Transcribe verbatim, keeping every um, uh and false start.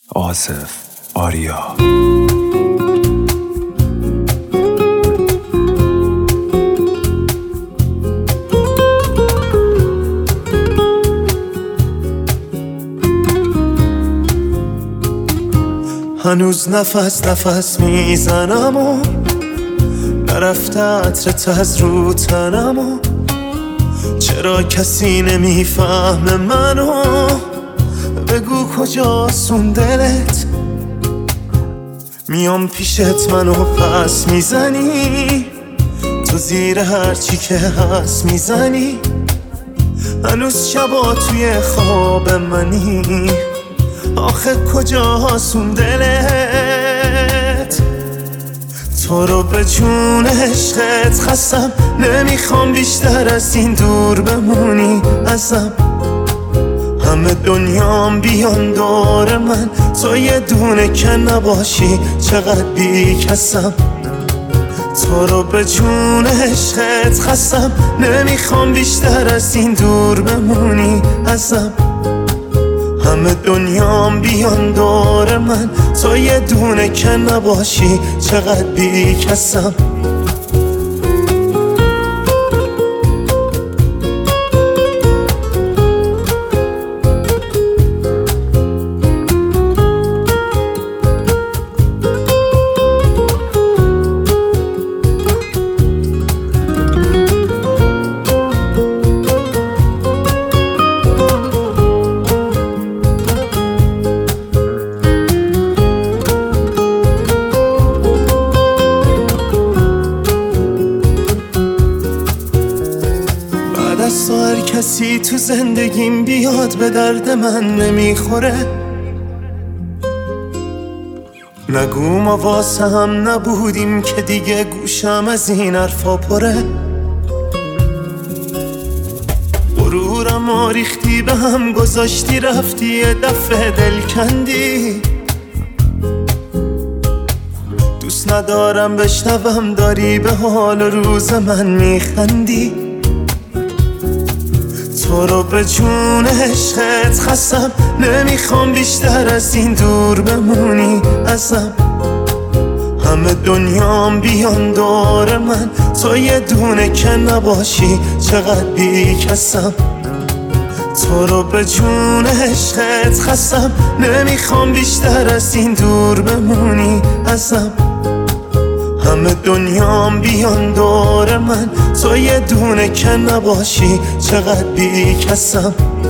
آصف آریا. هنوز نفس نفس میزنم و نرفته عطرت از رو تنم و چرا کسی نمیفهمه منو؟ بگو کجاست اون دلت؟ میام پیشت منو پس میزنی، تو زیر هرچی که هست میزنی. هنوز شبا توی خواب منی، آخه کجاست اون دلت؟ تو رو به جون عشقت خستم، نمیخوام بیشتر از این دور بمونی ازم. همه دنیام بیان دور من، تو یه دونه که نباشی چقدر بی کسم. تو رو به جون عشقت خستم، نمیخوام بیشتر از این دور بمونی ازم. همه دنیام بیان دور من، تو یه دونه که نباشی چقدر بی کسم. از تو هر کسی تو زندگیم بیاد به درد من نمیخوره. نگو ما واسه هم نبودیم که دیگه گوشم از این حرفا پره. غرورم آریختی به هم گذاشتی، رفتی یه دفعه دل کندی. دوست ندارم بشنوم داری به حال روز من میخندی. تو رو به جون عشقت خستم، نمیخوام بیشتر از این دور بمونی ازم. همه دنیام بیان دور من، تو یه دونه که نباشی چقدر بی کسم. تو رو به جون عشقت خستم، نمیخوام بیشتر از این دور بمونی ازم. همه دنیام بیان دور من، تو یه دونه که نباشی چقدر بی کسم.